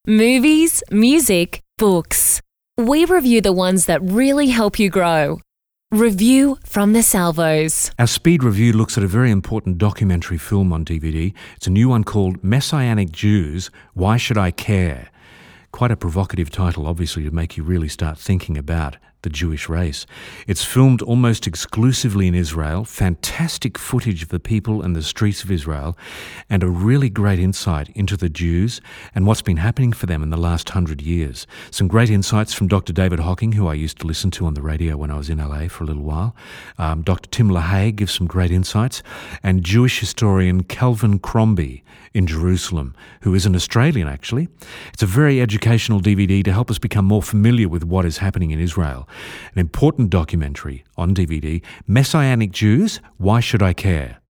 Movies, music, books. We review the ones that really help you grow. Review from the Salvos. Our speed review looks at a very important documentary film on DVD. It's a new one called Messianic Jews, Why Should I Care? Quite a provocative title, obviously, to make you really start thinking about the Jewish race. It's filmed almost exclusively in Israel, fantastic footage of the people and the streets of Israel, and a really great insight into the Jews and what's been happening for them in the last 100 years. Some great insights from Dr. David Hocking, who I used to listen to on the radio when I was in LA for a little while. Dr. Tim LaHaye gives some great insights, and Jewish historian Calvin Crombie in Jerusalem, who is an Australian actually. It's a very educational DVD to help us become more familiar with what is happening in Israel. An important documentary on DVD, Messianic Jews, Why Should I Care?